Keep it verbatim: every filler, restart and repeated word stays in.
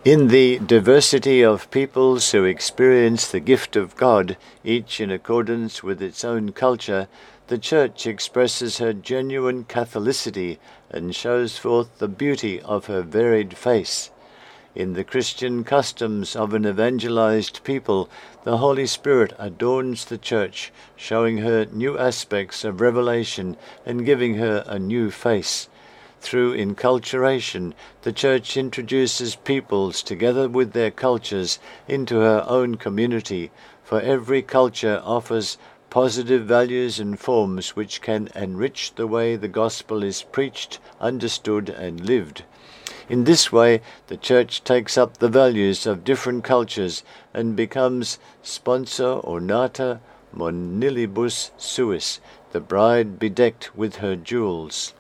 In the diversity of peoples who experience the gift of God, each in accordance with its own culture, the Church expresses her genuine Catholicity and shows forth the beauty of her varied face. In the Christian customs of an evangelized people, the Holy Spirit adorns the Church, showing her new aspects of revelation and giving her a new face. Through inculturation, the Church introduces peoples together with their cultures into her own community, for every culture offers positive values and forms which can enrich the way the gospel is preached, understood, and lived. In this way, the Church takes up the values of different cultures and becomes sponsor ornata monilibus suis, the bride bedecked with her jewels.